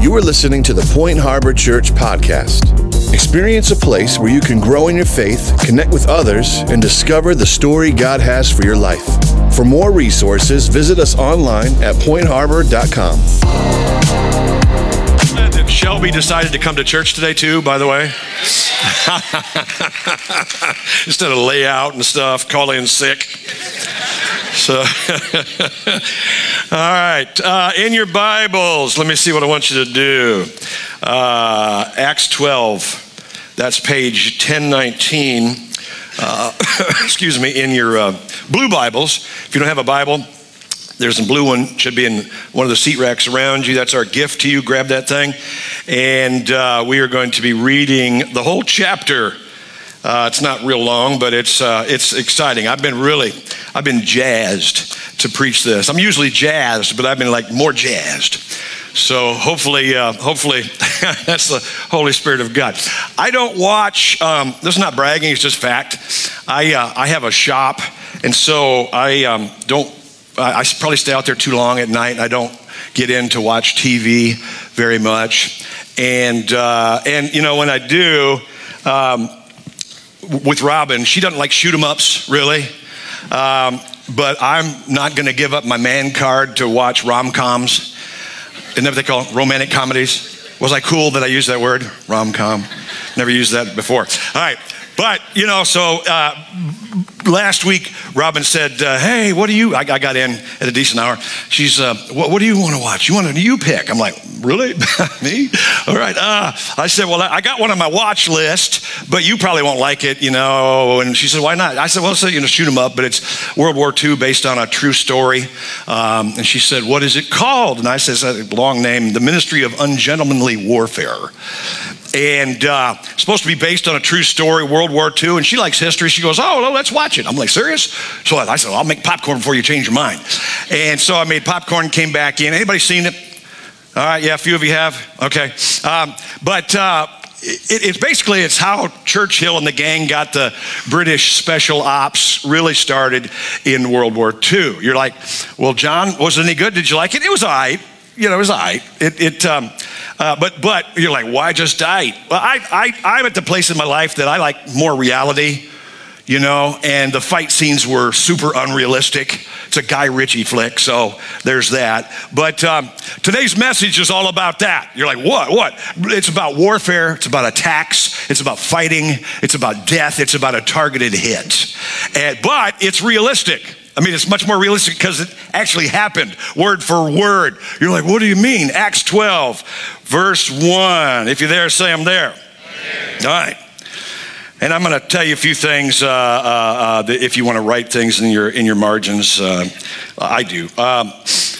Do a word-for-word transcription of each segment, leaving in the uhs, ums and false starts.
You are listening to the Point Harbor Church podcast. Experience a place where you can grow in your faith, connect with others, and discover the story God has for your life. For more resources, visit us online at point harbor dot com. Shelby decided to come to church today too, by the way. Instead of lay out and stuff, call in sick. So, all right, uh, in your Bibles, let me see what I want you to do. Uh, Acts twelve, that's page ten nineteen. Uh, excuse me, in your uh, blue Bibles. If you don't have a Bible, there's a blue one, should be in one of the seat racks around you. That's our gift to you. Grab that thing. And uh, we are going to be reading the whole chapter. Uh, it's not real long, but it's uh, it's exciting. I've been really, I've been jazzed to preach this. I'm usually jazzed, but I've been like more jazzed. So hopefully, uh, hopefully that's the Holy Spirit of God. I don't watch, um, this is not bragging, it's just fact. I uh, I have a shop, and so I um, don't, I probably stay out there too long at night, and I don't get in to watch T V very much. And, uh, and you know, when I do, um, with Robin, she doesn't like shoot 'em ups, really. Um, but I'm not going to give up my man card to watch rom-coms. Isn't that what they call it? Romantic comedies? Was I cool that I used that word? Rom-com. Never used that before. All right. But, you know, so uh, last week, Robin said, uh, hey, what do you, I, I got in at a decent hour. She's, uh, what, what do you want to watch? You want to, you pick. I'm like, really? Me? All right. Uh, I said, well, I got one on my watch list, but you probably won't like it, you know. And she said, why not? I said, well, so, you know, shoot 'em up, but it's World War Two based on a true story. Um, and she said, what is it called? And I said, it's a long name, The Ministry of Ungentlemanly Warfare. And uh, supposed to be based on a true story, World War Two. And she likes history. She goes, oh, well, let's watch it. I'm like, serious? So I said, well, I'll make popcorn before you change your mind. And so I made popcorn, came back in. Anybody seen it? All right, yeah, a few of you have. Okay. Um, but uh, it, it's basically, it's how Churchill and the gang got the British special ops really started in World War Two. You're like, well, John, was it any good? Did you like it? It was all right. You know, it was all right. It, it, um, uh, but, but you're like, why just die? Well, I, I, I'm at the place in my life that I like more reality, you know, and the fight scenes were super unrealistic. It's a Guy Ritchie flick, so there's that. But um, today's message is all about that. You're like, what, what? It's about warfare. It's about attacks. It's about fighting. It's about death. It's about a targeted hit. And, but it's realistic. I mean, it's much more realistic because it actually happened word for word. You're like, what do you mean? Acts twelve, verse one. If you're there, say I'm there. Amen. All right. And I'm going to tell you a few things uh, uh, uh, that if you want to write things in your in your margins. Uh, I do. Um,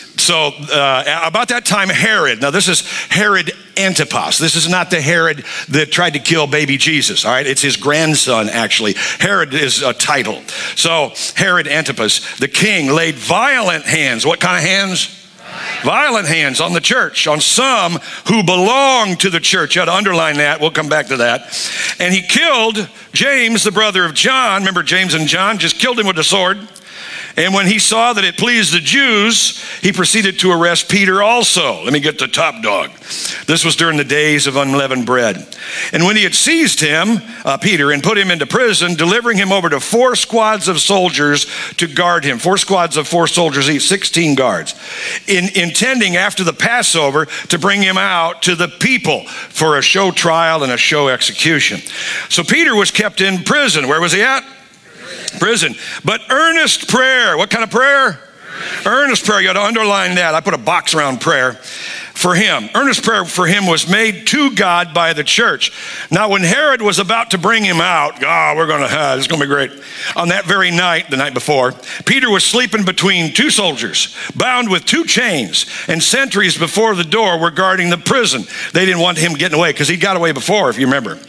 so uh, about that time, Herod. Now, this is Herod Antipas. This is not the Herod that tried to kill baby Jesus, all right? It's his grandson, actually. Herod is a title. So Herod Antipas, the king, laid violent hands. What kind of hands? Violent hands on the church, on some who belong to the church. You ought to underline that. We'll come back to that. And he killed James, the brother of John. Remember James and John? Just killed him with a sword. And when he saw that it pleased the Jews, he proceeded to arrest Peter also. Let me get the top dog. This was during the days of unleavened bread. And when he had seized him, uh, Peter, and put him into prison, delivering him over to four squads of soldiers to guard him. Four squads of four soldiers each, sixteen guards. In, intending after the Passover to bring him out to the people for a show trial and a show execution. So Peter was kept in prison. Where was he at? Prison. But earnest prayer. What kind of prayer? Earnest prayer. You ought to underline that. I put a box around prayer for him. Earnest prayer for him was made to God by the church. Now, when Herod was about to bring him out, oh, we're going to, uh, this is going to be great. On that very night, the night before, Peter was sleeping between two soldiers, bound with two chains, and sentries before the door were guarding the prison. They didn't want him getting away because he got away before, if you remember.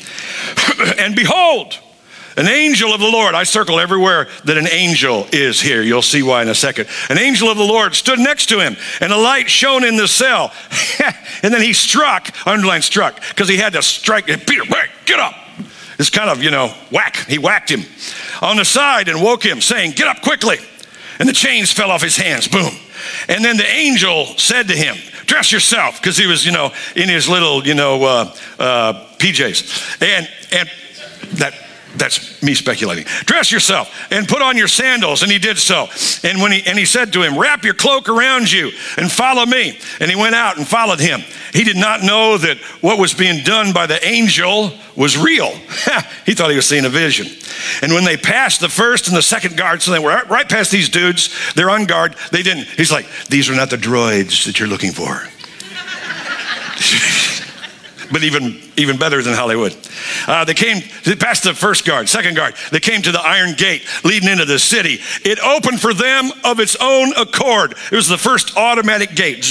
And behold, an angel of the Lord, I circle everywhere that an angel is here. You'll see why in a second. An angel of the Lord stood next to him, and a light shone in the cell. And then he struck, underline struck, because he had to strike. Peter, get up. It's kind of, you know, whack. He whacked him on the side and woke him, saying, get up quickly. And the chains fell off his hands, boom. And then the angel said to him, dress yourself, because he was, you know, in his little, you know, uh, uh, P Js. And, and that, that's me speculating. Dress yourself and put on your sandals. And he did so. And when he, and he said to him, wrap your cloak around you and follow me. And he went out and followed him. He did not know that what was being done by the angel was real. He thought he was seeing a vision. And when they passed the first and the second guard, so they were right past these dudes, they're on guard. They didn't, he's like, these are not the droids that you're looking for. But even, even better than Hollywood. Uh, they came, they passed the first guard, second guard. They came to the iron gate leading into the city. It opened for them of its own accord. It was the first automatic gate.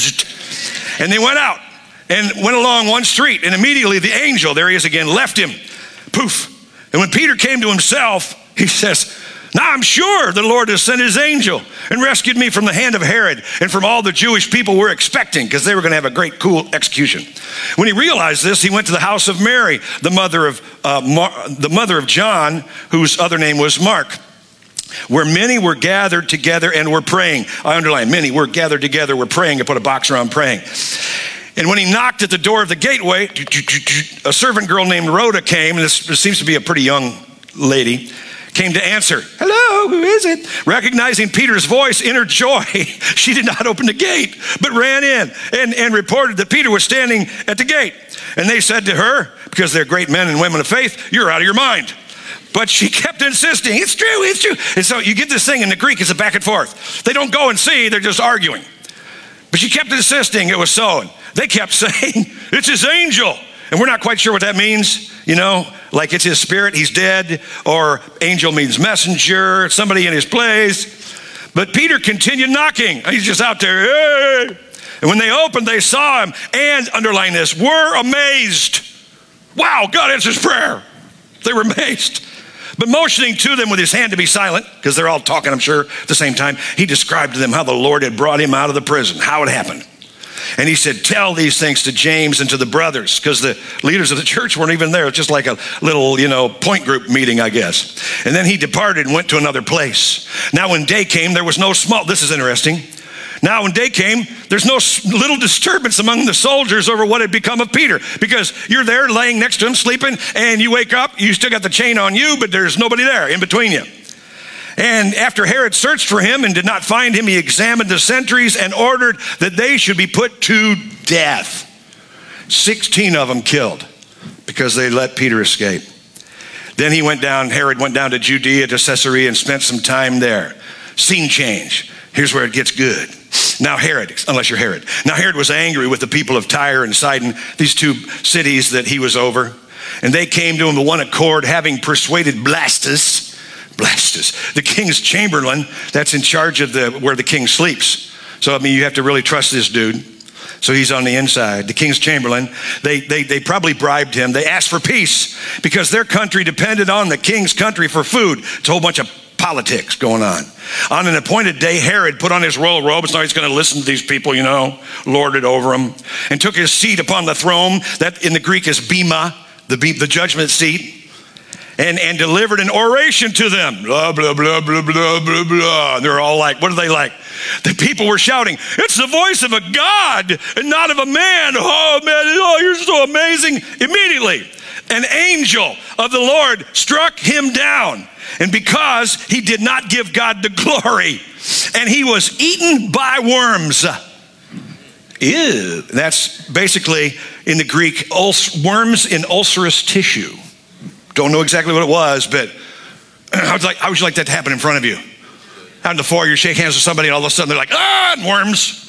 And they went out and went along one street. And immediately the angel, there he is again, left him. Poof. And when Peter came to himself, he says, now I'm sure the Lord has sent his angel and rescued me from the hand of Herod and from all the Jewish people were expecting, because they were going to have a great, cool execution. When he realized this, he went to the house of Mary, the mother of uh, Mar- the mother of John, whose other name was Mark, where many were gathered together and were praying. I underline, many were gathered together, were praying. I put a box around praying. And when he knocked at the door of the gateway, a servant girl named Rhoda came, and this seems to be a pretty young lady, came to answer. Hello, who is it? Recognizing Peter's voice in her joy, she did not open the gate, but ran in and, and reported that Peter was standing at the gate. And they said to her, because they're great men and women of faith, you're out of your mind. But she kept insisting, it's true, it's true. And so you get this thing in the Greek, it's a back and forth. They don't go and see, they're just arguing. But she kept insisting it was so. And they kept saying, it's his angel. And we're not quite sure what that means, you know, like it's his spirit, he's dead, or angel means messenger, somebody in his place. But Peter continued knocking. He's just out there, hey. And when they opened, they saw him and, underline this, were amazed. Wow, God answers prayer. They were amazed. But motioning to them with his hand to be silent, because they're all talking, I'm sure, at the same time, he described to them how the Lord had brought him out of the prison, how it happened. And he said, tell these things to James and to the brothers, because the leaders of the church weren't even there. It's just like a little, you know, point group meeting, I guess. And then he departed and went to another place. Now when day came, there was no small, this is interesting. Now when day came, there's no little disturbance among the soldiers over what had become of Peter, because you're there laying next to him, sleeping, and you wake up, you still got the chain on you, but there's nobody there in between you. And after Herod searched for him and did not find him, he examined the sentries and ordered that they should be put to death. sixteen of them killed because they let Peter escape. Then he went down, Herod went down to Judea, to Caesarea, and spent some time there. Scene change. Here's where it gets good. Now Herod, unless you're Herod. Now Herod was angry with the people of Tyre and Sidon, these two cities that he was over. And they came to him with one accord, having persuaded Blastus, Blastus, the king's chamberlain, that's in charge of the where the king sleeps. So, I mean, you have to really trust this dude. So he's on the inside. The king's chamberlain, they, they, they probably bribed him. They asked for peace because their country depended on the king's country for food. It's a whole bunch of politics going on. On an appointed day, Herod put on his royal robes. Now he's going to listen to these people, you know, lord it over them, and took his seat upon the throne that in the Greek is bema, the, the judgment seat. And, and delivered an oration to them. Blah, blah, blah, blah, blah, blah, blah. They're all like, what are they like? The people were shouting, it's the voice of a God and not of a man. Oh, man, oh, you're so amazing. Immediately, an angel of the Lord struck him down. And because he did not give God the glory, and he was eaten by worms. Ew. That's basically, in the Greek, ul- worms in ulcerous tissue. Don't know exactly what it was, but I was like, how would you like that to happen in front of you? Out in the foyer, you shake hands with somebody, and all of a sudden they're like, ah, and worms.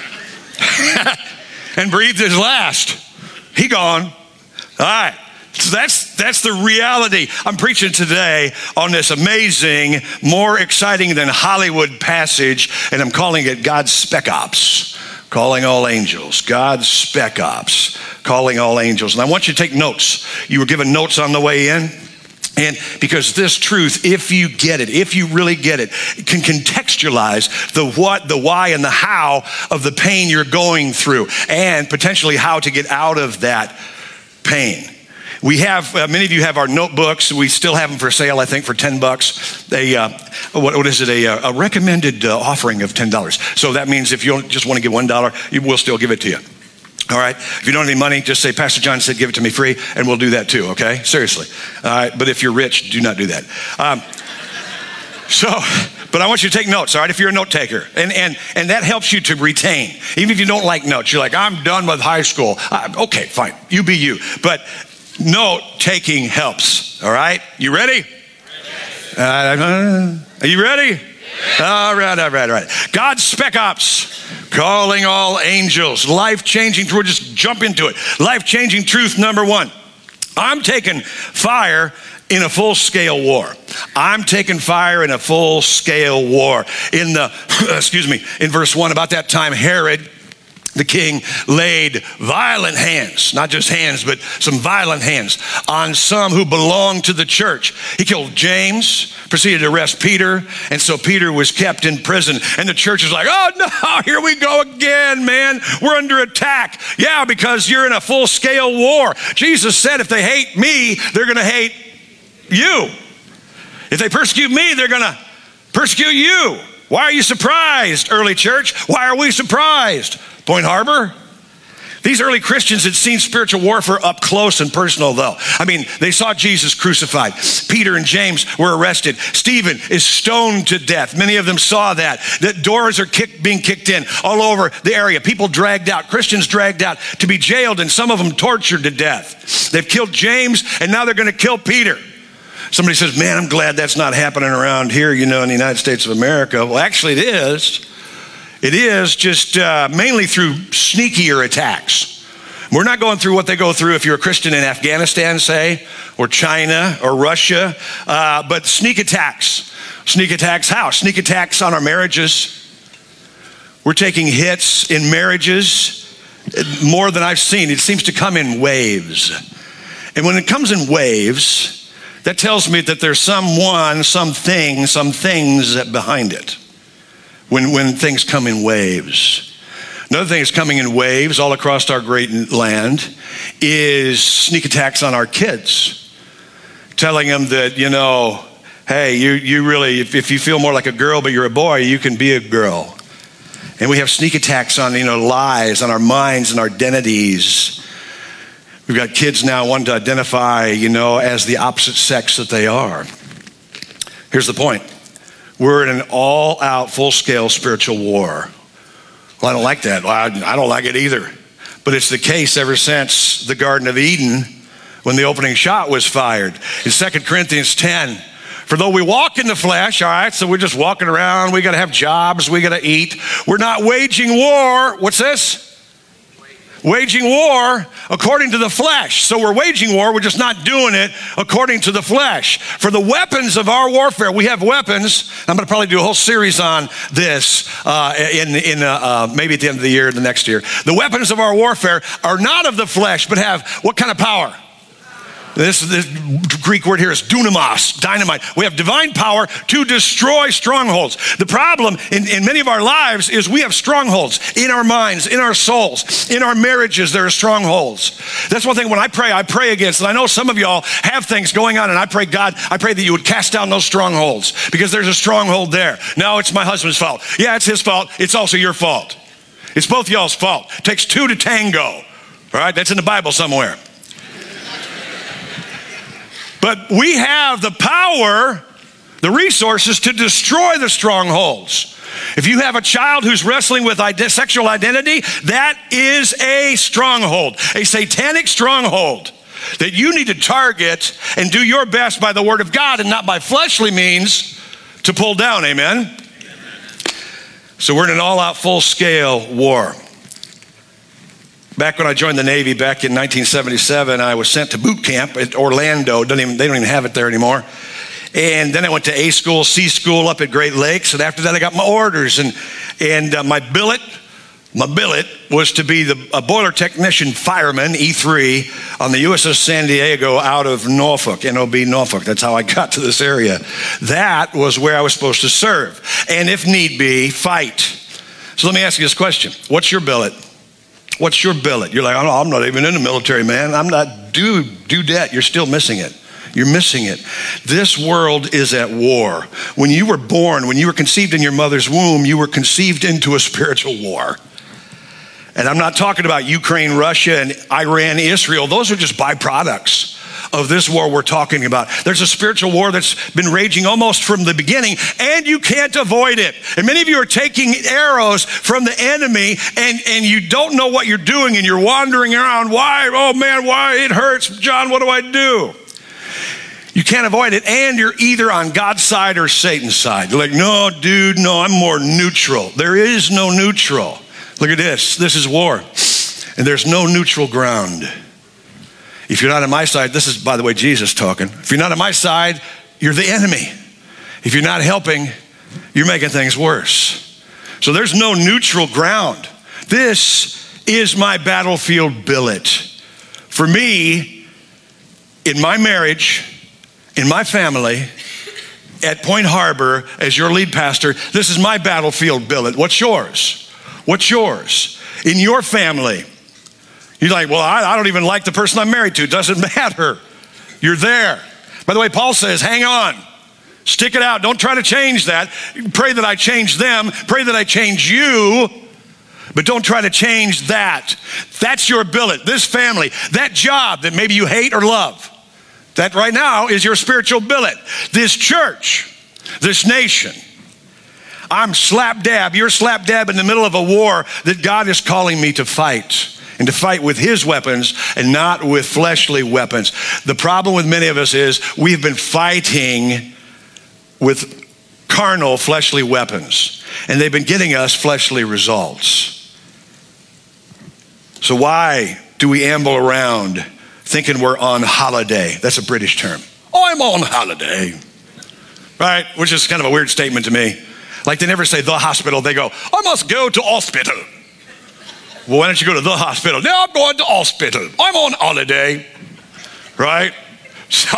And breathed his last. He gone. All right. So that's that's the reality. I'm preaching today on this amazing, more exciting than Hollywood passage, and I'm calling it God's Spec Ops. Calling all angels, God's spec ops, calling all angels. And I want you to take notes. You were given notes on the way in. And because this truth, if you get it, if you really get it, it can contextualize the what, the why, and the how of the pain you're going through, and potentially how to get out of that pain. We have, uh, many of you have our notebooks. We still have them for sale, I think, for ten bucks. They, uh, what, what is it, a, a recommended uh, offering of ten dollars. So that means if you don't just want to give one dollar, we'll still give it to you. All right, if you don't have any money, just say, Pastor John said give it to me free, and we'll do that too, okay? Seriously. All right, but if you're rich, do not do that. Um, so, but I want you to take notes, all right, if you're a note taker. And, and, and that helps you to retain. Even if you don't like notes, you're like, I'm done with high school. Uh, okay, fine, you be you. But note taking helps, all right? You ready? Uh, are you ready? All right, all right, all right. God's Spec Ops, calling all angels, life-changing, we'll just jump into it. Life-changing truth number one. I'm taking fire in a full-scale war. I'm taking fire in a full-scale war. In the, excuse me, in verse one, about that time, Herod, the king, laid violent hands, not just hands, but some violent hands on some who belonged to the church. He killed James, proceeded to arrest Peter, and so Peter was kept in prison. And the church is like, oh no, here we go again, man. We're under attack. Yeah, because you're in a full-scale war. Jesus said if they hate me, they're going to hate you. If they persecute me, they're going to persecute you. Why are you surprised, early church? Why are we surprised? Point Harbor? These early Christians had seen spiritual warfare up close and personal, though. I mean, they saw Jesus crucified. Peter and James were arrested. Stephen is stoned to death. Many of them saw that. That doors are kicked, being kicked in all over the area. People dragged out, Christians dragged out to be jailed, and some of them tortured to death. They've killed James, and now they're going to kill Peter. Somebody says, man, I'm glad that's not happening around here, you know, in the United States of America. Well, actually it is. It is just uh, mainly through sneakier attacks. We're not going through what they go through if you're a Christian in Afghanistan, say, or China or Russia, uh, but sneak attacks. Sneak attacks how? Sneak attacks on our marriages. We're taking hits in marriages more than I've seen. It seems to come in waves. And when it comes in waves, that tells me that there's someone, something, some things behind it. When, when things come in waves. Another thing that's coming in waves all across our great land is sneak attacks on our kids. Telling them that, you know, hey, you, you really, if, if you feel more like a girl but you're a boy, you can be a girl. And we have sneak attacks on, you know, lies, on our minds and our identities. We've got kids now wanting to identify, you know, as the opposite sex that they are. Here's the point. We're in an all-out, full-scale spiritual war. Well, I don't like that. Well, I, I don't like it either. But it's the case ever since the Garden of Eden when the opening shot was fired. In Second Corinthians ten, for though we walk in the flesh, all right, so we're just walking around, we got to have jobs, we got to eat. We're not waging war. What's this? Waging war according to the flesh. So we're waging war, we're just not doing it according to the flesh. For the weapons of our warfare, we have weapons. I'm going to probably do a whole series on this uh, in, in uh, uh, maybe at the end of the year, the next year. The weapons of our warfare are not of the flesh, but have what kind of power? This, this Greek word here is dunamos, dynamite. We have divine power to destroy strongholds. The problem in, in many of our lives is we have strongholds in our minds, in our souls, in our marriages. There are strongholds. That's one thing when I pray, I pray against. And I know some of y'all have things going on, and I pray, God, I pray that you would cast down those strongholds because there's a stronghold there. No, it's my husband's fault. Yeah, it's his fault. It's also your fault. It's both y'all's fault. It takes two to tango. All right, that's in the Bible somewhere. But we have the power, the resources to destroy the strongholds. If you have a child who's wrestling with ide- sexual identity, that is a stronghold, a satanic stronghold that you need to target and do your best by the word of God and not by fleshly means to pull down, amen? Amen. So we're in an all-out full-scale war. Back when I joined the Navy back in nineteen seventy-seven, I was sent to boot camp at Orlando. Don't even, they don't even have it there anymore. And then I went to A school, C school up at Great Lakes. And after that, I got my orders. And, and uh, my billet, my billet was to be the, a boiler technician fireman, E three, on the U S S San Diego out of Norfolk, N O B Norfolk. That's how I got to this area. That was where I was supposed to serve. And if need be, fight. So let me ask you this question. What's your billet? What's your billet? You're like, oh, no, I'm not even in the military, man. I'm not due, due debt. You're still missing it. You're missing it. This world is at war. When you were born, when you were conceived in your mother's womb, you were conceived into a spiritual war. And I'm not talking about Ukraine, Russia, and Iran, Israel. Those are just byproducts of this war we're talking about. There's a spiritual war that's been raging almost from the beginning, and you can't avoid it. And many of you are taking arrows from the enemy, and, and you don't know what you're doing, and you're wandering around. Why? Oh man, why? It hurts. John, what do I do? You can't avoid it, and you're either on God's side or Satan's side. You're like, no, dude, no, I'm more neutral. There is no neutral. Look at this. This is war, and there's no neutral ground. If you're not on my side, this is, by the way, Jesus talking. If you're not on my side, you're the enemy. If you're not helping, you're making things worse. So there's no neutral ground. This is my battlefield billet. For me, in my marriage, in my family, at Point Harbor, as your lead pastor, this is my battlefield billet. What's yours? What's yours? In your family, you're like, well, I, I don't even like the person I'm married to. It doesn't matter. You're there. By the way, Paul says, hang on. Stick it out. Don't try to change that. Pray that I change them. Pray that I change you. But don't try to change that. That's your billet. This family, that job that maybe you hate or love, that right now is your spiritual billet. This church, this nation. I'm slap dab. You're slap dab in the middle of a war that God is calling me to fight. And to fight with his weapons and not with fleshly weapons. The problem with many of us is we've been fighting with carnal, fleshly weapons. And they've been getting us fleshly results. So why do we amble around thinking we're on holiday? That's a British term. Oh, I'm on holiday. Right? Which is kind of a weird statement to me. Like they never say the hospital. They go, I must go to hospital. Well, why don't you go to the hospital? Now I'm going to hospital. I'm on holiday, right? So,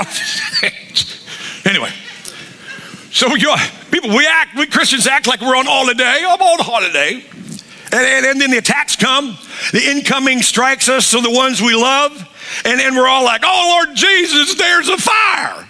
anyway, so you people, we act, we Christians act like we're on holiday. I'm on holiday. And, and, and then the attacks come. The incoming strikes us, so the ones we love. And then we're all like, oh, Lord Jesus, there's a fire.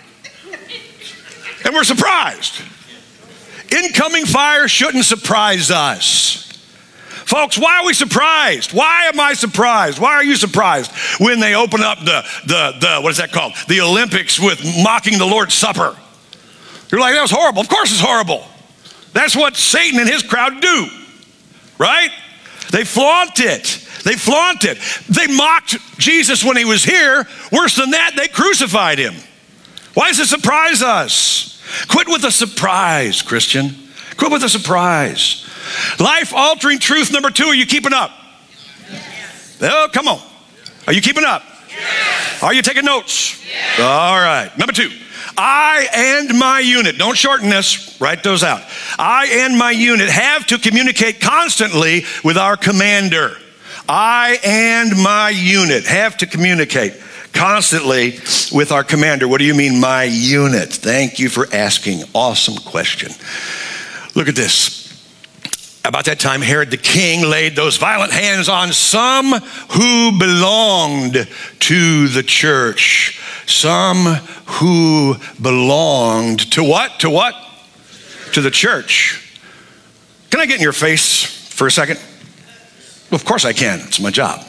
And we're surprised. Incoming fire shouldn't surprise us. Folks, why are we surprised? Why am I surprised? Why are you surprised when they open up the, the, the what is that called? The Olympics with mocking the Lord's Supper. You're like, that was horrible. Of course it's horrible. That's what Satan and his crowd do, right? They flaunt it. They flaunt it. They mocked Jesus when he was here. Worse than that, they crucified him. Why does it surprise us? Quit with a surprise, Christian. Quit with a surprise. Life-altering truth number two, are you keeping up? Yes. Oh, come on. Are you keeping up? Yes. Are you taking notes? Yes. All right. Number two, I and my unit, don't shorten this, write those out. I and my unit have to communicate constantly with our commander. I and my unit have to communicate constantly with our commander. What do you mean, my unit? Thank you for asking. Awesome question. Look at this. About that time, Herod the king laid those violent hands on some who belonged to the church. Some who belonged to what? To what? To the church. Can I get in your face for a second? Well, of course I can. It's my job.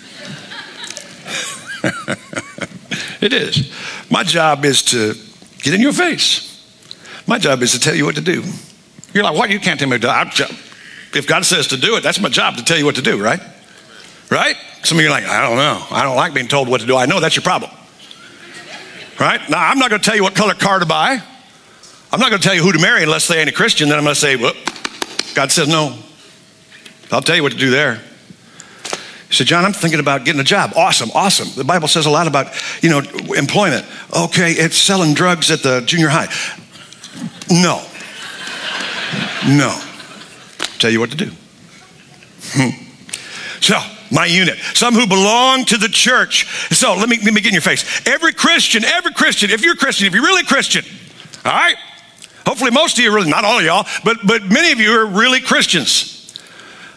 It is. My job is to get in your face. My job is to tell you what to do. You're like, what? You can't tell me what to do. If God says to do it, that's my job to tell you what to do, right? Right? Some of you are like, I don't know. I don't like being told what to do. I know that's your problem. Right? Now, I'm not going to tell you what color car to buy. I'm not going to tell you who to marry unless they ain't a Christian. Then I'm going to say, well, God says no. I'll tell you what to do there. He said, John, I'm thinking about getting a job. Awesome, awesome. The Bible says a lot about, you know, employment. Okay, it's selling drugs at the junior high. No. No. Tell you what to do. Hmm. So, my unit, some who belong to the church. So, let me, let me get in your face. Every Christian, every Christian, if you're a Christian, if you're really Christian, all right? Hopefully most of you are really, not all of y'all, but, but many of you are really Christians.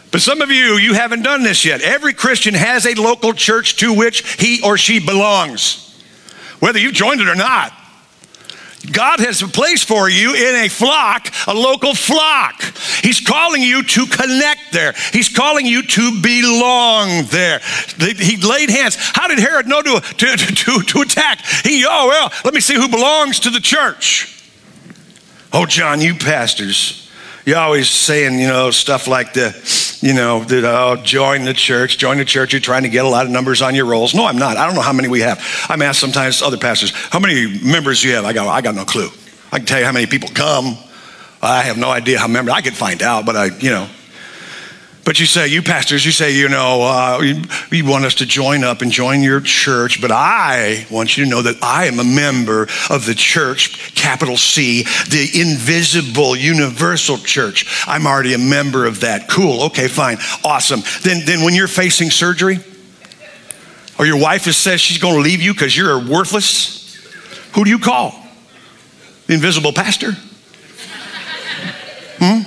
But some of you, you haven't done this yet. Every Christian has a local church to which he or she belongs, whether you've joined it or not. God has a place for you in a flock, a local flock. He's calling you to connect there. He's calling you to belong there. He laid hands. How did Herod know to, to, to, to attack? He, oh, well, let me see who belongs to the church. Oh, John, you pastors, you're always saying, you know, stuff like the, you know, that, oh, join the church, join the church. You're trying to get a lot of numbers on your rolls. No, I'm not. I don't know how many we have. I'm asked sometimes other pastors, how many members do you have? I go, I got no clue. I can tell you how many people come. I have no idea how many. I could find out, but I, you know. But you say, you pastors, you say, you know, uh, you, you want us to join up and join your church, but I want you to know that I am a member of the church, capital C, the invisible, universal church. I'm already a member of that. Cool, okay, fine, awesome. Then, then when you're facing surgery, or your wife has said she's going to leave you because you're worthless, who do you call? The invisible pastor? Hmm?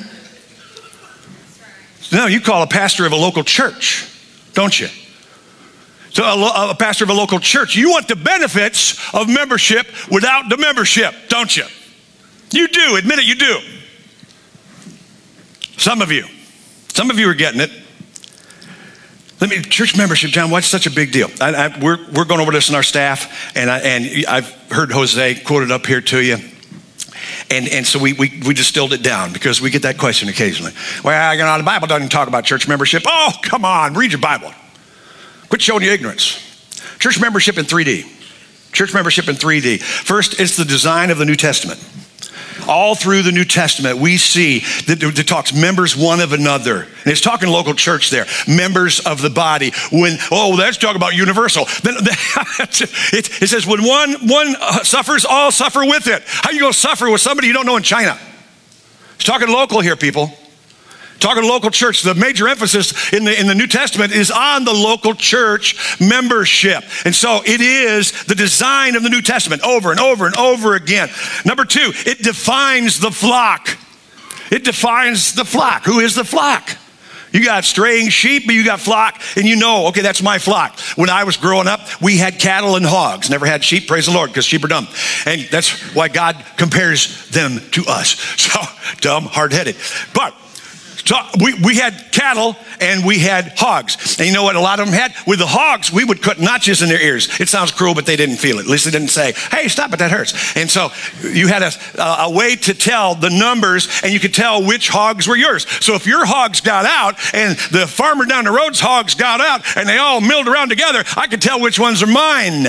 No, you call a pastor of a local church, don't you? So a, a pastor of a local church, you want the benefits of membership without the membership, don't you? You do, admit it, you do. Some of you, some of you are getting it. Let me, church membership, John, what's such a big deal? I, I, we're, we're going over this in our staff, and, I, and I've heard Jose quoted up here to you. And, and so we, we, we distilled it down because we get that question occasionally. Well, you know, the Bible doesn't talk about church membership. Oh, come on, read your Bible. Quit showing your ignorance. Church membership in three D. Church membership in three D. First, it's the design of the New Testament. All through the New Testament, we see that it talks members one of another. And it's talking local church there, members of the body. When, oh, let's talk about universal. Then it, it says when one, one suffers, all suffer with it. How are you going to suffer with somebody you don't know in China? It's talking local here, people. Talking local church. The major emphasis in the, in the New Testament is on the local church membership. And so it is the design of the New Testament over and over and over again. Number two, it defines the flock. It defines the flock. Who is the flock? You got straying sheep, but you got flock, and you know, okay, that's my flock. When I was growing up, we had cattle and hogs. Never had sheep, praise the Lord, because sheep are dumb. And that's why God compares them to us. So, dumb, hard-headed. But So we, we had cattle and we had hogs. And you know what a lot of them had? With the hogs, we would cut notches in their ears. It sounds cruel, but they didn't feel it. At least they didn't say, hey, stop it, that hurts. And so you had a, a way to tell the numbers, and you could tell which hogs were yours. So if your hogs got out and the farmer down the road's hogs got out and they all milled around together, I could tell which ones are mine.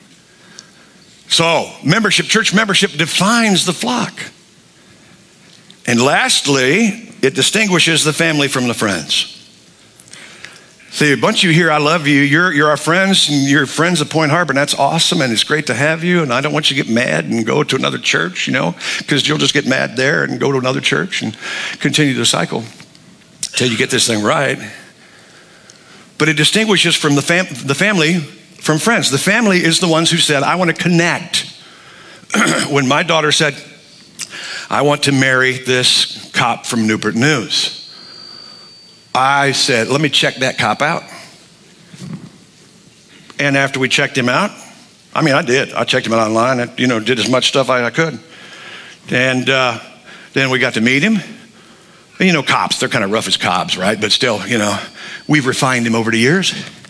So membership, church membership defines the flock. And lastly, it distinguishes the family from the friends. See, a bunch of you here, I love you. You're, you're our friends, and you're friends at Point Harbor, and that's awesome, and it's great to have you, and I don't want you to get mad and go to another church, you know, because you'll just get mad there and go to another church and continue the cycle until you get this thing right. But it distinguishes from the, fam- the family from friends. The family is the ones who said, I want to connect. When my daughter said, I want to marry this cop from Newport News, I said, let me check that cop out. And after we checked him out, I mean, I did. I checked him out online. I, you know, did as much stuff I, I could. And uh, then we got to meet him. And, you know, cops, they're kind of rough as cops, right? But still, you know, we've refined him over the years.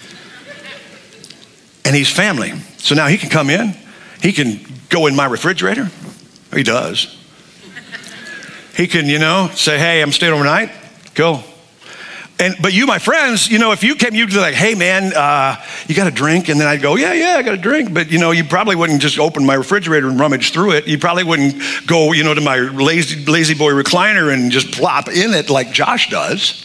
And he's family. So now he can come in. He can go in my refrigerator. He does. He can, you know, say, hey, I'm staying overnight. Go. And but you, my friends, you know, if you came, you'd be like, hey, man, uh, you got a drink? And then I'd go, yeah, yeah, I got a drink. But, you know, you probably wouldn't just open my refrigerator and rummage through it. You probably wouldn't go, you know, to my lazy, lazy boy recliner and just plop in it like Josh does.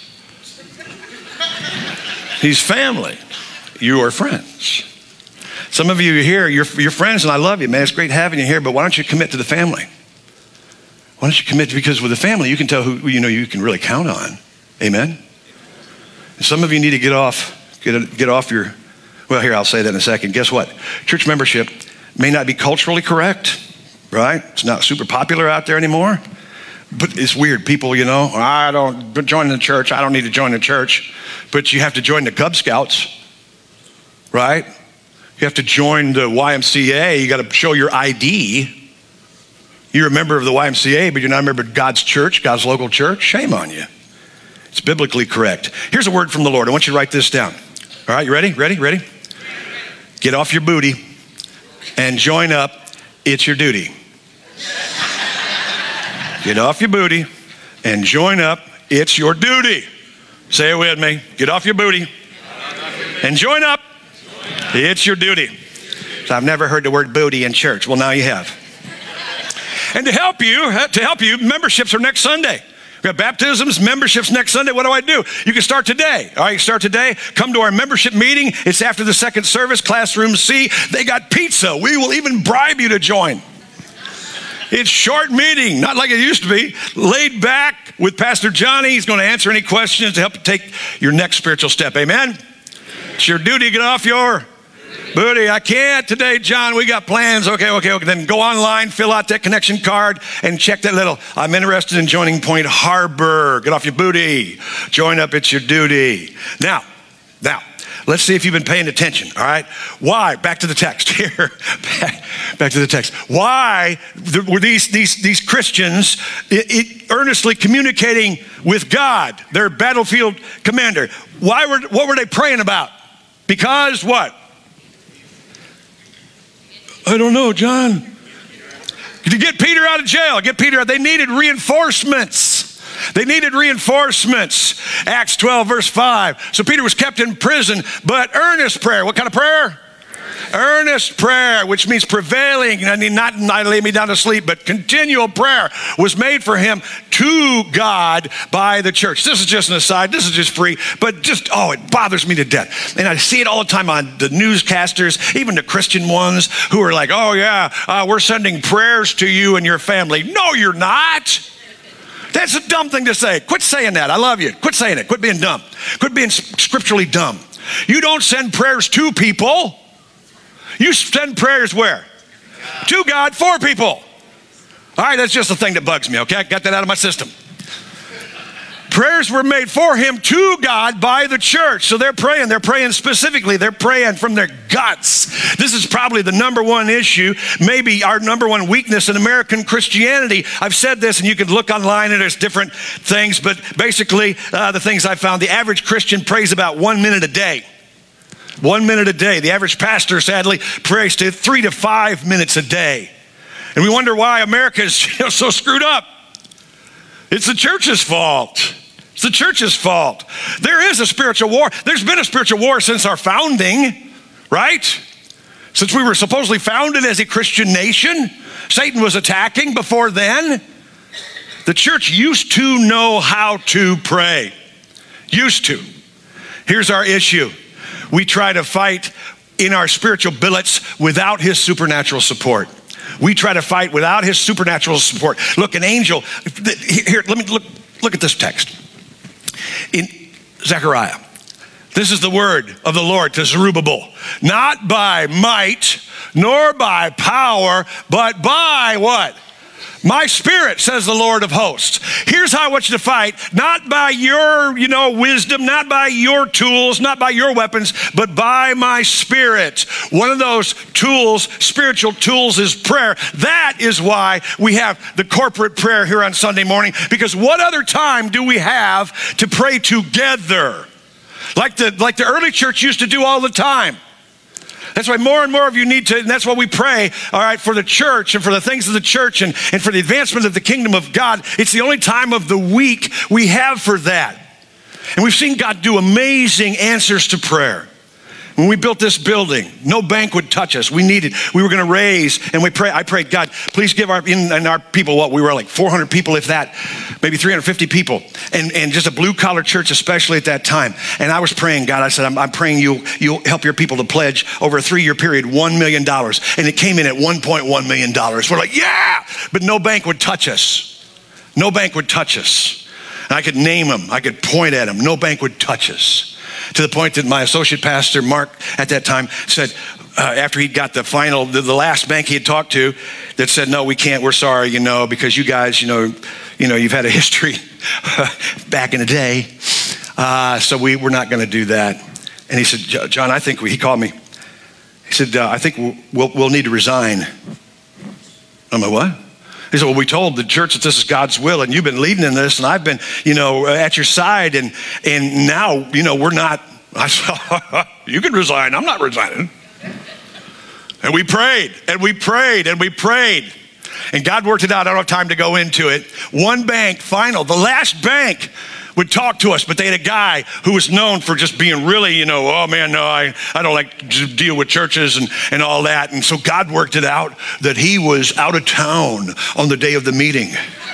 He's family. You are friends. Some of you are here, you're, you're friends, and I love you, man. It's great having you here, but why don't you commit to the family? Why don't you commit? Because with the family, you can tell who you know you can really count on. Amen? And some of you need to get off, get, get off your, well, here, I'll say that in a second. Guess what? Church membership may not be culturally correct, right? It's not super popular out there anymore. But it's weird. People, you know, I don't join the church. I don't need to join the church. But you have to join the Cub Scouts, right? You have to join the Y M C A. You got to show your I D. You're a member of the Y M C A, but you're not a member of God's church, God's local church. Shame on you. It's biblically correct. Here's a word from the Lord. I want you to write this down. All right, you ready? Ready? Ready? Get off your booty and join up. It's your duty. Get off your booty and join up. It's your duty. Say it with me. Get off your booty and join up. It's your duty. So I've never heard the word booty in church. Well, now you have. And to help you, to help you, memberships are next Sunday. We have baptisms, memberships next Sunday. What do I do? You can start today. All right, you start today. Come to our membership meeting. It's after the second service, classroom C. They got pizza. We will even bribe you to join. It's short meeting, not like it used to be. Laid back with Pastor Johnny. He's going to answer any questions to help you take your next spiritual step. Amen? It's your duty to get off your booty. I can't today, John. We got plans. Okay, okay, okay. Then go online, fill out that connection card, and check that little, I'm interested in joining Point Harbor. Get off your booty. Join up. It's your duty. Now, now, let's see if you've been paying attention, all right? Why? Back to the text here. back, back to the text. Why were these, these, these Christians it, it, earnestly communicating with God, their battlefield commander? Why were, what were they praying about? Because what? I don't know, John. To get Peter out of jail, get Peter out. They needed reinforcements. They needed reinforcements. Acts twelve, verse five. So Peter was kept in prison, but earnest prayer. What kind of prayer? Earnest prayer, which means prevailing. I mean, not, not lay me down to sleep, but continual prayer was made for him to God by the church. This is just an aside. This is just free, but just, oh, it bothers me to death. And I see it all the time on the newscasters, even the Christian ones who are like, oh yeah, uh, we're sending prayers to you and your family. No, you're not. That's a dumb thing to say. Quit saying that. I love you. Quit saying it. Quit being dumb. Quit being scripturally dumb. You don't send prayers to people. You send prayers where? To God for people. All right, that's just a thing that bugs me, okay? I got that out of my system. Prayers were made for him to God by the church. So they're praying. They're praying specifically. They're praying from their guts. This is probably the number one issue, maybe our number one weakness in American Christianity. I've said this, and you can look online, and there's different things, but basically uh, the things I found, the average Christian prays about one minute a day. One minute a day. The average pastor, sadly, prays to three to five minutes a day. And we wonder why America is you know, so screwed up. It's the church's fault. It's the church's fault. There is a spiritual war. There's been a spiritual war since our founding, right? Since we were supposedly founded as a Christian nation, Satan was attacking before then. The church used to know how to pray. Used to. Here's our issue. We try to fight in our spiritual billets without his supernatural support. We try to fight without his supernatural support. Look, an angel, here, let me look, look at this text. In Zechariah, this is the word of the Lord to Zerubbabel. Not by might, nor by power, but by what? My spirit, says the Lord of hosts. Here's how I want you to fight, not by your, you know, wisdom, not by your tools, not by your weapons, but by my spirit. One of those tools, spiritual tools, is prayer. That is why we have the corporate prayer here on Sunday morning, because what other time do we have to pray together? Like the, like the early church used to do all the time. That's why more and more of you need to, and that's why we pray, all right, for the church and for the things of the church and, and for the advancement of the kingdom of God. It's the only time of the week we have for that. And we've seen God do amazing answers to prayer. When we built this building, no bank would touch us. We needed, we were going to raise, and we pray. I prayed, God, please give our in, and our people what we were like four hundred people, if that, maybe three hundred fifty people, and, and just a blue collar church, especially at that time. And I was praying, God, I said, I'm, I'm praying you you'll help your people to pledge over a three year period one million dollars, and it came in at one point one million dollars. We're like, yeah, but no bank would touch us. No bank would touch us. And I could name them. I could point at them. No bank would touch us. To the point that my associate pastor, Mark, at that time said, uh, after he got the final, the, the last bank he had talked to, that said, no, we can't, we're sorry, you know, because you guys, you know, you know, you've had a history back in the day. Uh, so we, we're not going to do that. And he said, John, I think we, he called me. He said, uh, I think we'll, we'll, we'll need to resign. I'm like, what? He said, well, we told the church that this is God's will, and you've been leading in this, and I've been, you know, at your side, and and now, you know, we're not. I said, you can resign. I'm not resigning. And we prayed, and we prayed, and we prayed. And God worked it out. I don't have time to go into it. One bank, final, the last bank would talk to us, but they had a guy who was known for just being really, you know, oh man, no, I, I don't like to deal with churches and, and all that. And so God worked it out that he was out of town on the day of the meeting.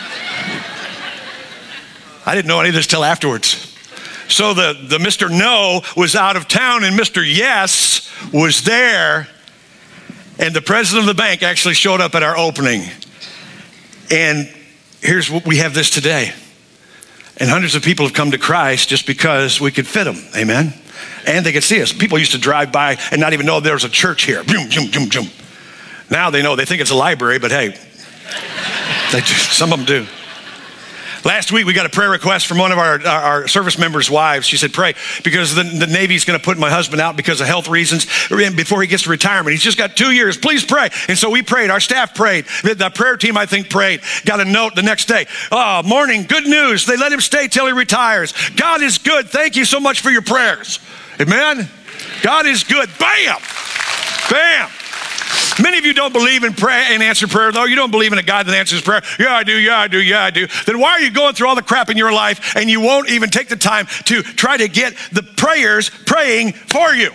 I didn't know any of this till afterwards. So the, the Mister No was out of town and Mister Yes was there. And the president of the bank actually showed up at our opening. And here's what we have this today. And hundreds of people have come to Christ just because we could fit them, amen? And they could see us. People used to drive by and not even know there was a church here. Boom, boom, boom, boom. Now they know, they think it's a library, but hey, they, some of them do. Last week, we got a prayer request from one of our, our, our service members' wives. She said, pray, because the, the Navy's going to put my husband out because of health reasons before he gets to retirement. He's just got two years. Please pray. And so we prayed. Our staff prayed. The prayer team, I think, prayed. Got a note the next day. Oh, morning, good news. They let him stay till he retires. God is good. Thank you so much for your prayers. Amen? God is good. Bam! Bam! Many of you don't believe in prayer and answer prayer, though. You don't believe in a God that answers prayer. Yeah, I do. Yeah, I do. Yeah, I do. Then why are you going through all the crap in your life and you won't even take the time to try to get the prayers praying for you?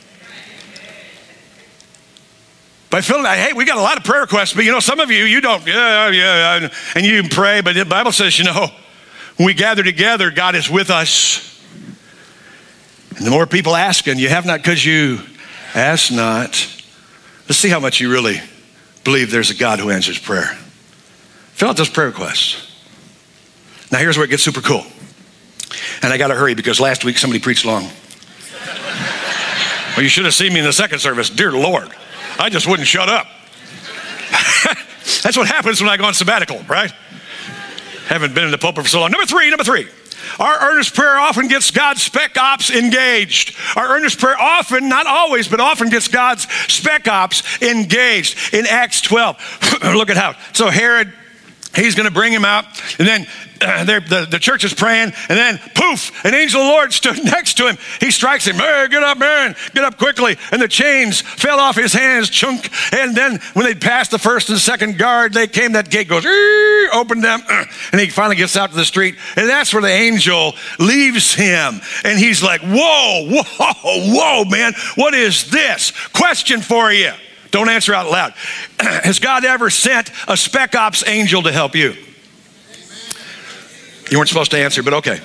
By feeling like, hey, we got a lot of prayer requests, but you know, some of you, you don't, yeah, yeah, and you pray, but the Bible says, you know, when we gather together, God is with us. And the more people asking, you have not because you ask not. Let's see how much you really believe there's a God who answers prayer. Fill out those prayer requests. Now here's where it gets super cool. And I got to hurry because last week somebody preached long. Well, you should have seen me in the second service. Dear Lord, I just wouldn't shut up. That's what happens when I go on sabbatical, right? Haven't been in the pulpit for so long. Number three, number three. Our earnest prayer often gets God's spec ops engaged. Our earnest prayer often, not always, but often gets God's spec ops engaged. In Acts twelve, look at how. So Herod, he's going to bring him out, and then uh, the, the church is praying, and then poof, an angel of the Lord stood next to him. He strikes him. Hey, get up, man, get up quickly. And the chains fell off his hands, chunk. And then when they'd passed the first and second guard, they came, that gate goes, opened them, and he finally gets out to the street. And that's where the angel leaves him. And he's like, whoa, whoa, whoa, man, what is this? Question for you. Don't answer out loud. Has God ever sent a spec ops angel to help you? You weren't supposed to answer, but okay.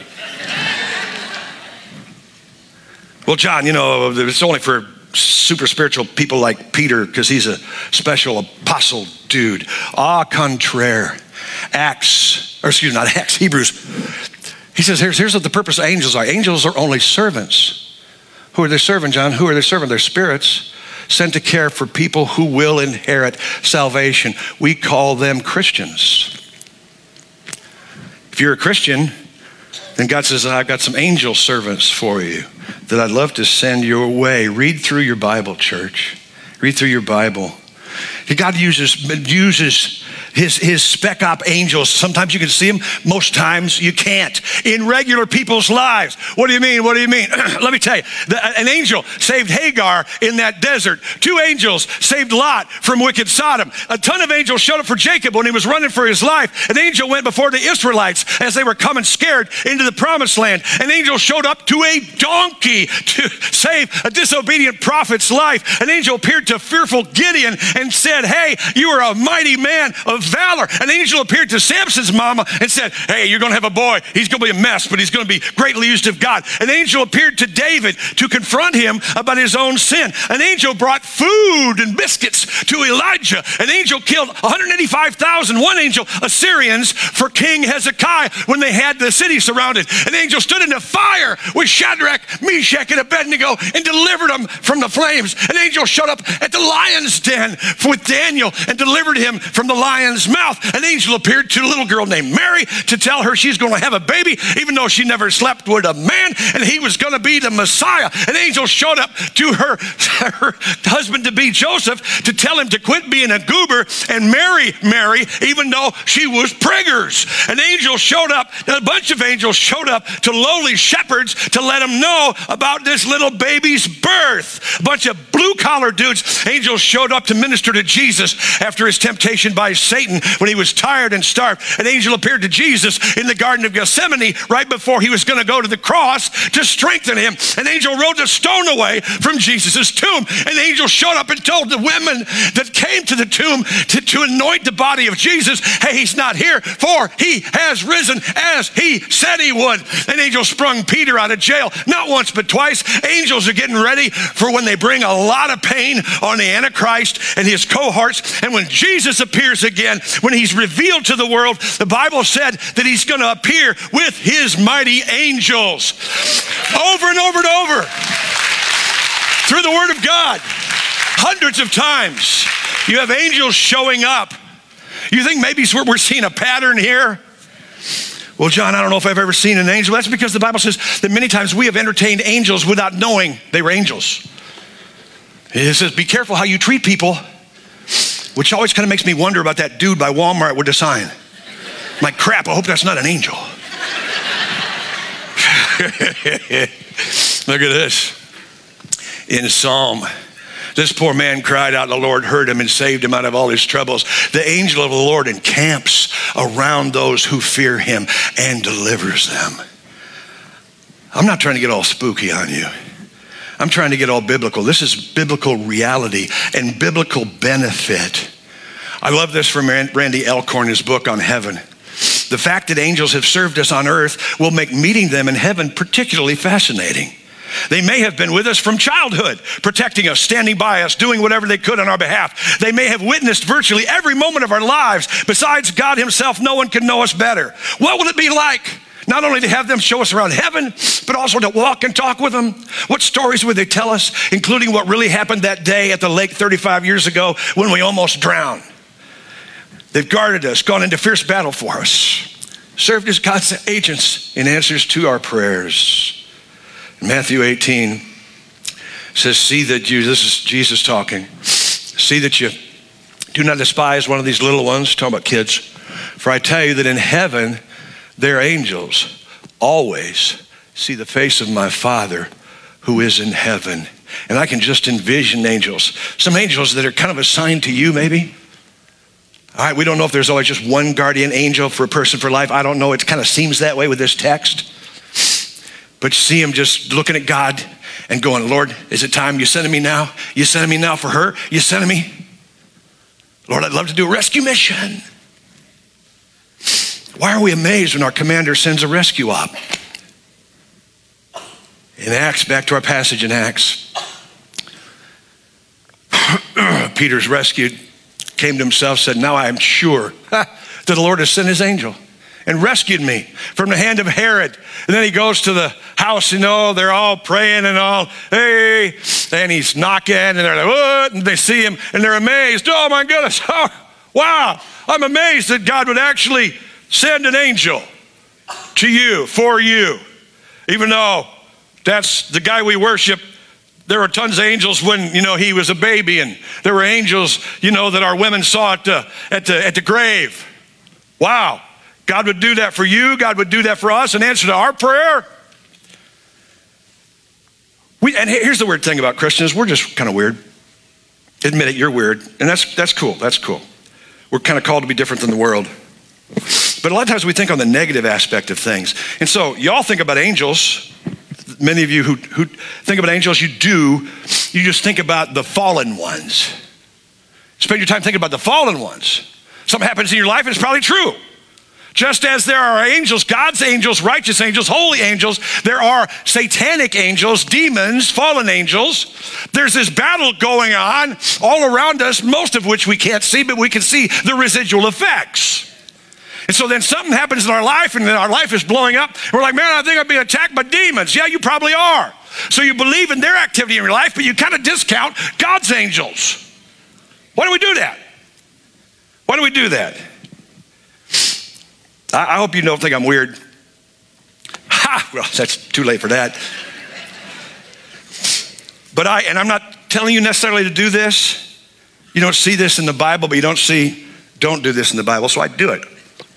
Well, John, you know, it's only for super spiritual people like Peter because he's a special apostle dude. Au contraire. Acts, or excuse me, not Acts, Hebrews. He says, here's, here's what the purpose of angels are. Angels are only servants. Who are they serving, John? Who are they serving? They're spirits sent to care for people who will inherit salvation. We call them Christians. If you're a Christian, then God says, I've got some angel servants for you that I'd love to send your way. Read through your Bible, church. Read through your Bible. God uses, uses his, his spec op angels. Sometimes you can see them. Most times you can't. In regular people's lives. What do you mean? What do you mean? Let me tell you. The, an angel saved Hagar in that desert. Two angels saved Lot from wicked Sodom. A ton of angels showed up for Jacob when he was running for his life. An angel went before the Israelites as they were coming scared into the promised land. An angel showed up to a donkey to save a disobedient prophet's life. An angel appeared to fearful Gideon and said, hey, you are a mighty man of valor. An angel appeared to Samson's mama and said, hey, you're going to have a boy. He's going to be a mess, but he's going to be greatly used of God. An angel appeared to David to confront him about his own sin. An angel brought food and biscuits to Elijah. An angel killed one hundred eighty-five thousand, one angel, Assyrians, for King Hezekiah when they had the city surrounded. An angel stood in the fire with Shadrach, Meshach, and Abednego and delivered them from the flames. An angel showed up at the lion's den with Daniel and delivered him from the lion's mouth. An angel appeared to a little girl named Mary to tell her she's going to have a baby, even though she never slept with a man, and he was going to be the Messiah. An angel showed up to her, her husband-to-be Joseph to tell him to quit being a goober and marry Mary, even though she was preggers. An angel showed up, a bunch of angels showed up to lowly shepherds to let them know about this little baby's birth. A bunch of blue-collar dudes. Angels showed up to minister to Jesus after his temptation by Satan when he was tired and starved. An angel appeared to Jesus in the Garden of Gethsemane right before he was going to go to the cross to strengthen him. An angel rolled a stone away from Jesus' tomb. An angel showed up and told the women that came to the tomb to, to anoint the body of Jesus, hey, he's not here, for he has risen as he said he would. An angel sprung Peter out of jail, not once but twice. Angels are getting ready for when they bring a lot of pain on the Antichrist and his cohorts. And when Jesus appears again, when he's revealed to the world, the Bible said that he's going to appear with his mighty angels over and over and over through the word of God. Hundreds of times you have angels showing up. You think maybe we're seeing a pattern here? Well, John, I don't know if I've ever seen an angel. That's because the Bible says that many times we have entertained angels without knowing they were angels. It says, be careful how you treat people, which always kind of makes me wonder about that dude by Walmart with the sign. I'm like, crap, I hope that's not an angel. Look at this. In Psalm, this poor man cried out, the Lord heard him and saved him out of all his troubles. The angel of the Lord encamps around those who fear him and delivers them. I'm not trying to get all spooky on you. I'm trying to get all biblical. This is biblical reality and biblical benefit. I love this from Randy Elkhorn, his book on heaven. The fact that angels have served us on earth will make meeting them in heaven particularly fascinating. They may have been with us from childhood, protecting us, standing by us, doing whatever they could on our behalf. They may have witnessed virtually every moment of our lives. Besides God himself, no one can know us better. What will it be like not only to have them show us around heaven, but also to walk and talk with them? What stories would they tell us, including what really happened that day at the lake thirty-five years ago when we almost drowned? They've guarded us, gone into fierce battle for us, served as God's agents in answers to our prayers. Matthew eighteen says, see that you, this is Jesus talking, see that you do not despise one of these little ones, talking about kids, for I tell you that in heaven, their angels always see the face of my Father who is in heaven. And I can just envision angels, some angels that are kind of assigned to you maybe. All right, we don't know if there's always just one guardian angel for a person for life. I don't know, it kind of seems that way with this text. But you see him just looking at God and going, Lord, is it time? You sending me now? You sending me now for her? You sending me? Lord, I'd love to do a rescue mission. Why are we amazed when our commander sends a rescue op? In Acts, back to our passage in Acts, Peter's rescued, came to himself, said, now I am sure that the Lord has sent his angel and rescued me from the hand of Herod. And then he goes to the house, you know, they're all praying and all, hey, and he's knocking and they're like, what? And they see him and they're amazed. Oh my goodness, oh, wow. I'm amazed that God would actually send an angel to you, for you. Even though that's the guy we worship, there were tons of angels when, you know, he was a baby, and there were angels, you know, that our women saw at the, at the, at the grave. Wow. God would do that for you. God would do that for us in answer to our prayer. We, and here's the weird thing about Christians. We're just kind of weird. Admit it, you're weird. And that's, that's cool. That's cool. We're kind of called to be different than the world. But a lot of times we think on the negative aspect of things. And so y'all think about angels. Many of you who, who think about angels, you do. You just think about the fallen ones. Spend your time thinking about the fallen ones. Something happens in your life, it's probably true. Just as there are angels, God's angels, righteous angels, holy angels, there are satanic angels, demons, fallen angels. There's this battle going on all around us, most of which we can't see, but we can see the residual effects. And so then something happens in our life, and then our life is blowing up. We're like, man, I think I'm being attacked by demons. Yeah, you probably are. So you believe in their activity in your life, but you kind of discount God's angels. Why do we do that? Why do we do that? I hope you don't think I'm weird. Ha! Well, that's too late for that. But I, and I'm not telling you necessarily to do this. You don't see this in the Bible, but you don't see, don't do this in the Bible, so I do it.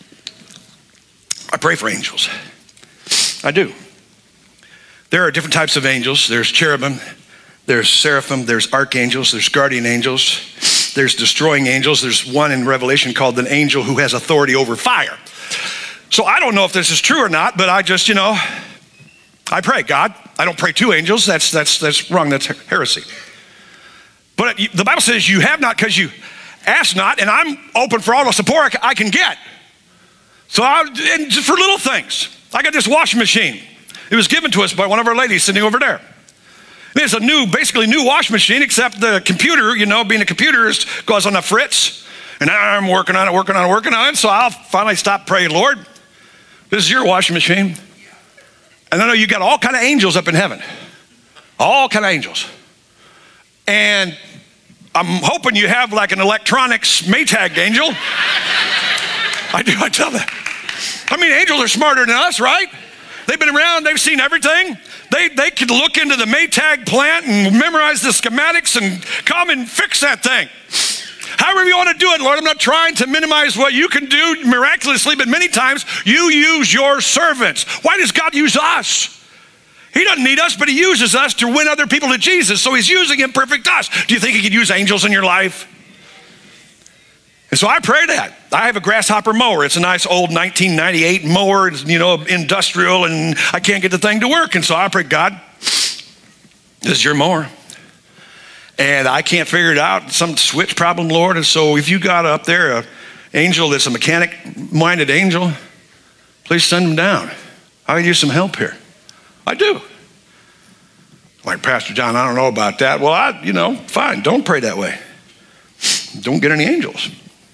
I pray for angels. I do. There are different types of angels. There's cherubim, there's seraphim, there's archangels, there's guardian angels, there's destroying angels. There's one in Revelation called an angel who has authority over fire. So I don't know if this is true or not, but I just, you know, I pray, God. I don't pray to angels. That's that's that's wrong. That's heresy. But the Bible says you have not because you ask not, and I'm open for all the support I can get. So I, and just for little things, I got this washing machine. It was given to us by one of our ladies sitting over there. And it's a new, basically new washing machine, except the computer, you know, being a computer, goes on a fritz. And I'm working on it, working on it, working on it. So I'll finally stop praying, Lord, this is your washing machine. And I know you got all kind of angels up in heaven. All kind of angels. And I'm hoping you have like an electronics Maytag angel. I do, I tell that. I mean, angels are smarter than us, right? They've been around, they've seen everything. They, they could look into the Maytag plant and memorize the schematics and come and fix that thing. However you want to do it, Lord, I'm not trying to minimize what you can do miraculously, but many times you use your servants. Why does God use us? He doesn't need us, but he uses us to win other people to Jesus, so he's using imperfect us. Do you think he could use angels in your life? And so I pray that. I have a grasshopper mower. It's a nice old nineteen ninety-eight mower, it's, you know, industrial, and I can't get the thing to work. And so I pray, God, this is your mower. And I can't figure it out, some switch problem, Lord. And so if you got up there an angel that's a mechanic-minded angel, please send him down. I could use some help here. I do. Like, Pastor John, I don't know about that. Well, I, you know, fine, don't pray that way. Don't get any angels.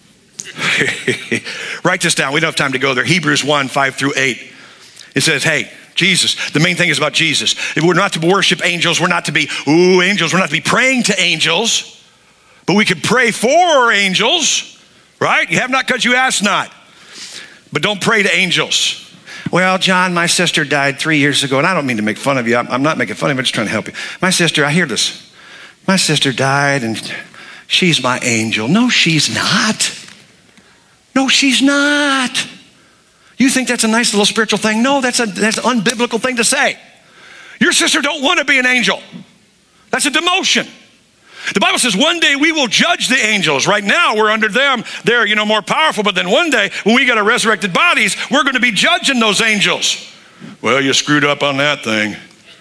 Write this down. We don't have time to go there. Hebrews one, five through eight. It says, hey, Jesus, the main thing is about Jesus. If we're not to worship angels, we're not to be, ooh, angels, we're not to be praying to angels, but we could pray for angels, right? You have not because you ask not, but don't pray to angels. Well, John, my sister died three years ago, and I don't mean to make fun of you. I'm not making fun of you, I'm just trying to help you. My sister, I hear this. My sister died, and she's my angel. No, she's not. No, she's not. You think that's a nice little spiritual thing? No, that's a that's an unbiblical thing to say. Your sister don't want to be an angel. That's a demotion. The Bible says one day we will judge the angels. Right now we're under them. They're, you know, more powerful, but then one day when we get our resurrected bodies, we're going to be judging those angels. Well, you screwed up on that thing.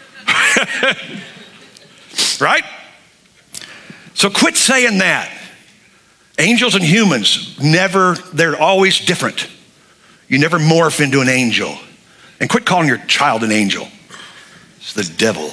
Right? So quit saying that. Angels and humans, never, they're always different. You never morph into an angel. And quit calling your child an angel. It's the devil.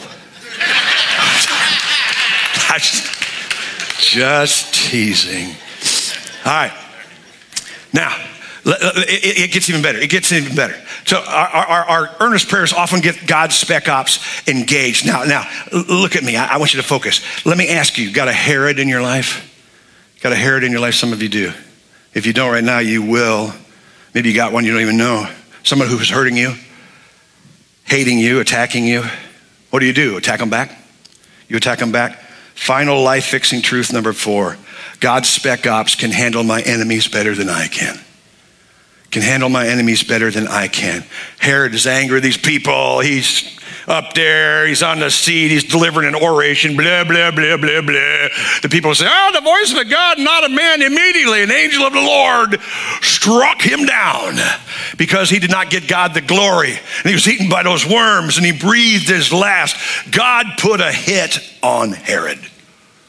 just, just teasing. All right. Now, it gets even better. It gets even better. So our, our, our earnest prayers often get God's spec ops engaged. Now, now, look at me. I, I want you to focus. Let me ask you, got a Herod in your life? Got a Herod in your life? Some of you do. If you don't right now, you will. Maybe you got one you don't even know. Someone who is hurting you, hating you, attacking you. What do you do? Attack them back? You attack them back? Final life-fixing truth number four. God's spec ops can handle my enemies better than I can. Can handle my enemies better than I can. Herod is angry with these people. He's up there. He's on the seat. He's delivering an oration. Blah, blah, blah, blah, blah. The people say, oh, the voice of a God, not a man. Immediately, an angel of the Lord struck him down because he did not get God the glory. And he was eaten by those worms and he breathed his last. God put a hit on Herod.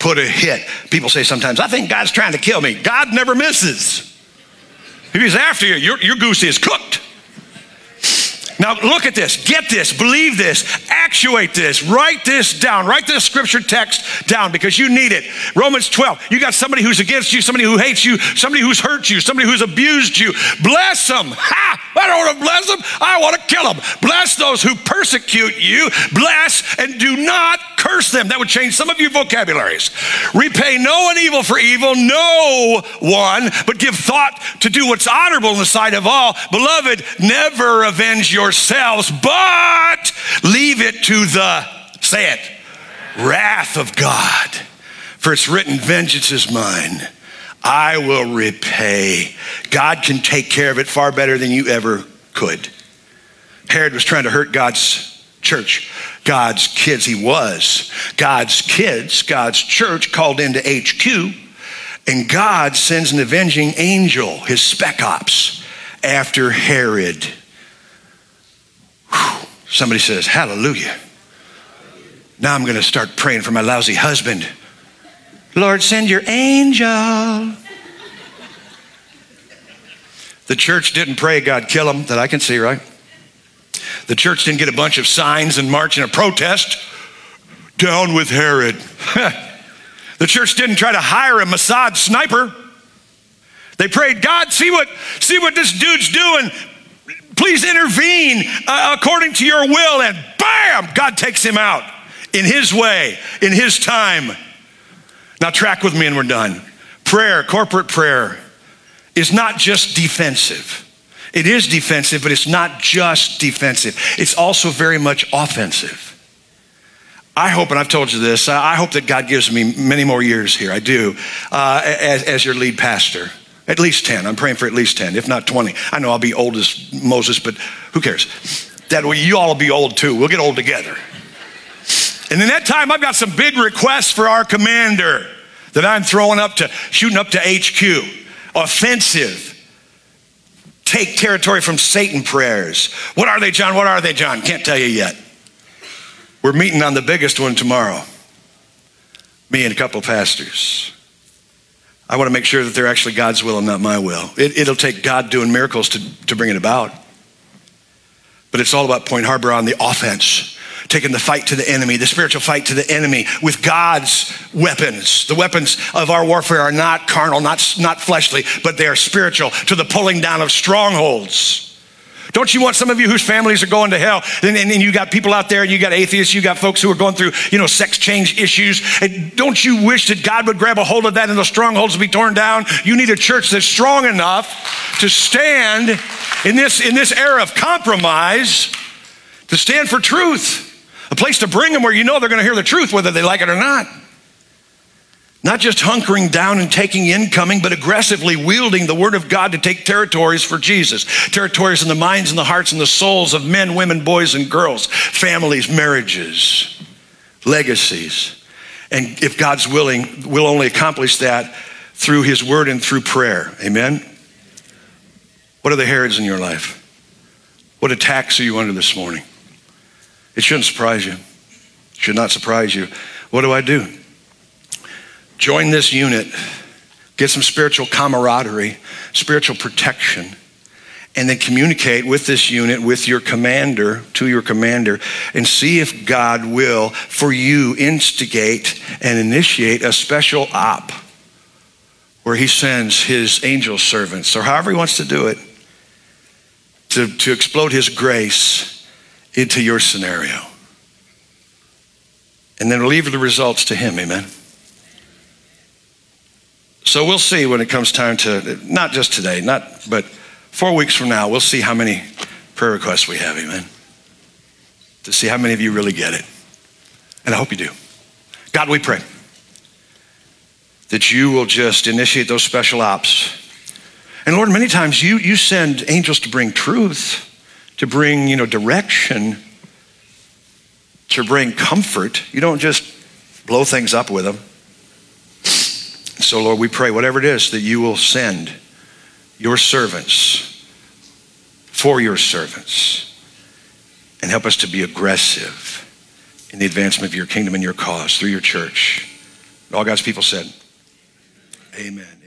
put a hit. People say sometimes, I think God's trying to kill me. God never misses. If he's after you, your, your goose is cooked. Now look at this, get this, believe this, actuate this, write this down, write this scripture text down because you need it. Romans twelve, you got somebody who's against you, somebody who hates you, somebody who's hurt you, somebody who's abused you. Bless them. Ha! I don't want to bless them, I want to kill them. Bless those who persecute you. Bless and do not curse them. That would change some of your vocabularies. Repay no one evil for evil, no one, but give thought to do what's honorable in the sight of all. Beloved, never avenge yourselves, but leave it to the, say it, wrath of God. For it's written, vengeance is mine. I will repay. God can take care of it far better than you ever could. Herod was trying to hurt God's church, God's kids. He was. God's kids, God's church called into H Q, and God sends an avenging angel, his spec ops, after Herod. Whew. Somebody says, hallelujah. Now I'm going to start praying for my lousy husband. Lord, send your angel. The church didn't pray God kill him, that I can see, right? The church didn't get a bunch of signs and march in a protest. Down with Herod. The church didn't try to hire a Mossad sniper. They prayed, God, see what, see what this dude's doing. Please intervene uh, according to your will. And bam, God takes him out in his way, in his time. Now track with me and we're done. Prayer, corporate prayer, is not just defensive. It is defensive, but it's not just defensive. It's also very much offensive. I hope, and I've told you this, I hope that God gives me many more years here. I do, uh, as, as your lead pastor. At least ten. I'm praying for at least ten, if not twenty. I know I'll be old as Moses, but who cares? That way you all will be old too. We'll get old together. And in that time, I've got some big requests for our commander that I'm throwing up to, shooting up to H Q. Offensive. Take territory from Satan prayers. What are they, John? What are they, John? Can't tell you yet. We're meeting on the biggest one tomorrow. Me and a couple of pastors. I want to make sure that they're actually God's will and not my will. It, it'll take God doing miracles to, to bring it about. But it's all about Point Harbor on the offense. Taking the fight to the enemy, the spiritual fight to the enemy with God's weapons. The weapons of our warfare are not carnal, not, not fleshly, but they are spiritual, to the pulling down of strongholds. Don't you want some of you whose families are going to hell, and, and, and you got people out there, and you got atheists, you got folks who are going through, you know, sex change issues, and don't you wish that God would grab a hold of that and those strongholds would be torn down? You need a church that's strong enough to stand in this, in this era of compromise, to stand for truth. A place to bring them where you know they're going to hear the truth, whether they like it or not. Not just hunkering down and taking incoming, but aggressively wielding the word of God to take territories for Jesus. Territories in the minds and the hearts and the souls of men, women, boys, and girls. Families, marriages, legacies. And if God's willing, we'll only accomplish that through his word and through prayer. Amen? What are the Herods in your life? What attacks are you under this morning? It shouldn't surprise you. It should not surprise you. What do I do? Join this unit, get some spiritual camaraderie, spiritual protection, and then communicate with this unit, with your commander, to your commander, and see if God will, for you, instigate and initiate a special op where he sends his angel servants, or however he wants to do it, to, to explode his grace into your scenario. And then leave the results to him, amen? So we'll see when it comes time to, not just today, not, but four weeks from now, we'll see how many prayer requests we have, amen? To see how many of you really get it. And I hope you do. God, we pray that you will just initiate those special ops. And Lord, many times you, you send angels to bring truth, to bring, you know, direction, to bring comfort. You don't just blow things up with them. So Lord, we pray whatever it is that you will send your servants for your servants and help us to be aggressive in the advancement of your kingdom and your cause through your church. All God's people said, amen.